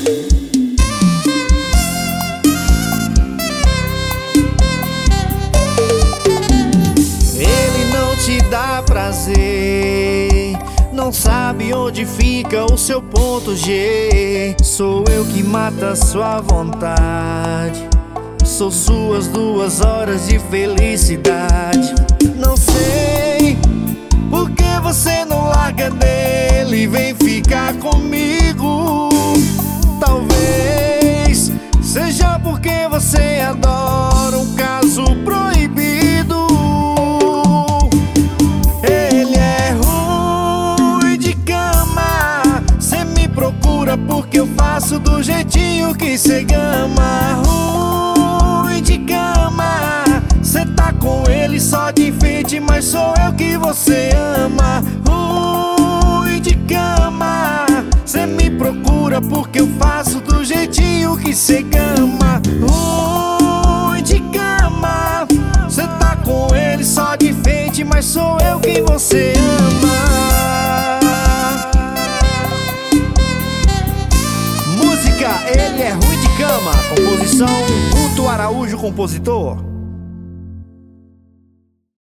Ele não te dá prazer, não sabe onde fica o seu ponto G. Sou eu que mata sua vontade, sou suas 2 horas de felicidade. Não sei por que você não larga dele e vem ficar comigo. Talvez seja porque você adora um caso proibido. Ele é ruim de cama, cê me procura porque eu faço do jeitinho que cê gama. Ruim de cama, cê tá com ele só de enfeite, mas sou eu que você ama. Ruim de cama, cê me procura porque eu faço do jeitinho que cê gama. Ruim de cama, cê tá com ele só de enfeite, mas sou eu que você ama. Música Ele é Ruim de Cama, composição Guto Araújo, compositor.